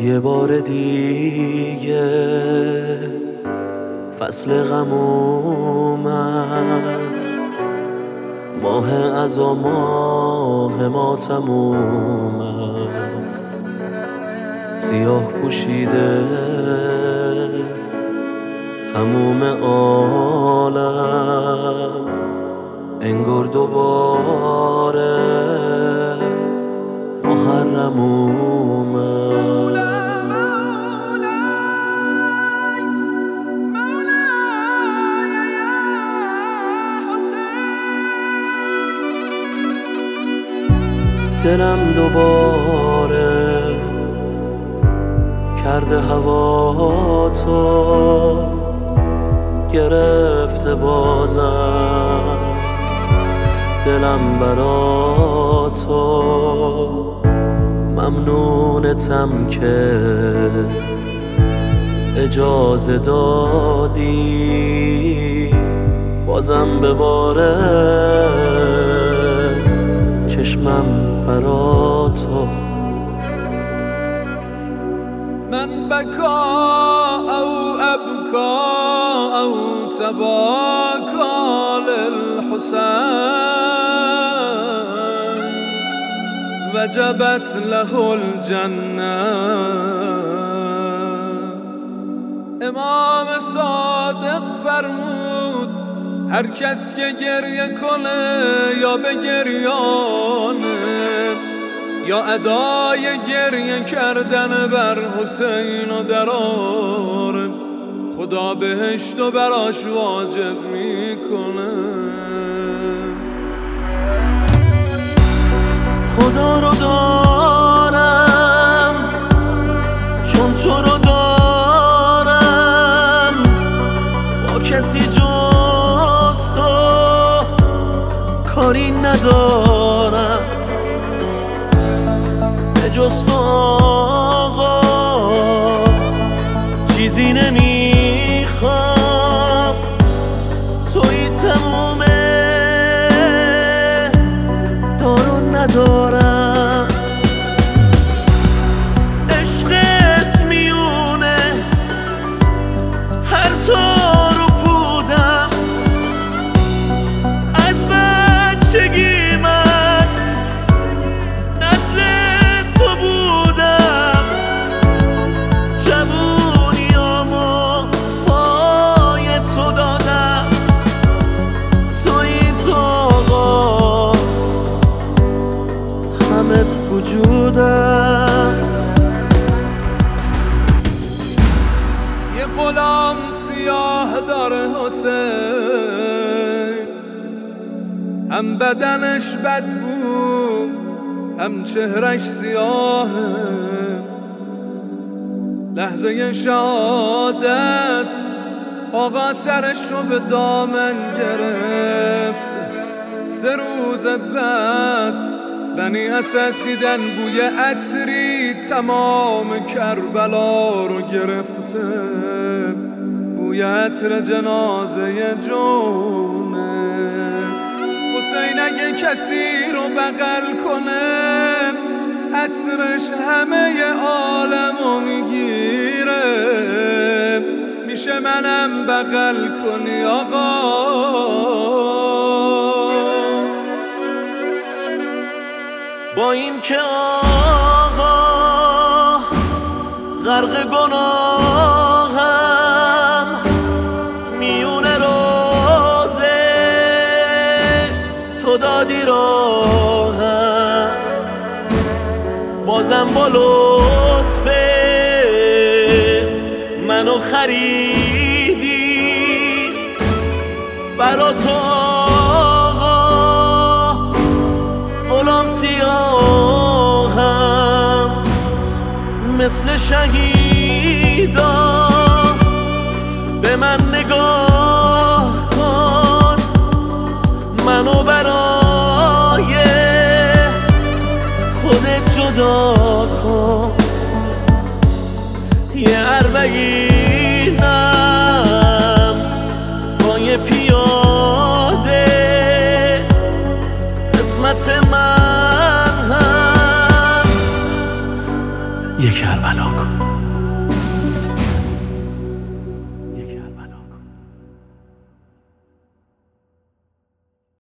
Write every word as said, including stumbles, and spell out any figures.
یه بار دیگه فصل غم اومد، ماه عزا ماه ماتم اومد، سیاه پوشیده تموم عالم، انگار دوباره محرم اومد. دلم دوباره کرده هوا تو، گرفته بازم دلم برا تو، ممنونتم که اجازه دادی بازم بباره چشمم برا تو. من بکا او ابکا او تباکا للحسین، وجبت له الجنه. امام صادق فرمود هر کس که گریه کنه یا به گریانه یا ادای گریه کردن بر حسین و دراره، خدا بهشتو براش واجب میکنه. خدا رو دارم چون تو رو دارم، با کسی جز تو کاری ندارم، به جز تو آقا چیزی نمیخوام، توی تمومه دارو ندارم. عشقت میونه هر تارو پودم، از بچگی من نسل تو بودم، جوونیامو پای تو دادم، توی تو آقا همه وجودم. یه غلام سیاه داره حسین، هم بدنش بدبو هم چهرش سیاهه، لحظه شهادت آقا سرش رو به دامن گرفت. سه روز بعد بنی اسد دیدن بوی عطری تمام کربلا رو گرفته، بوی عطر جنازه جونه. حسین اگه کسی رو بغل کنه عطرش همه عالمو میگیره، میشه منم بغل کنی آقا؟ با این که آقا غرق گناهم، میونه روزه تو دادی راهم، بازم با لطفت منو خریدی برا تو آقا، غلام سیاهم مثل شهیدا، به من نگاه کن منو برای خودت جدا کن. یه اربعینم با یه پیاده، قسمت من هم یه کربلا کن.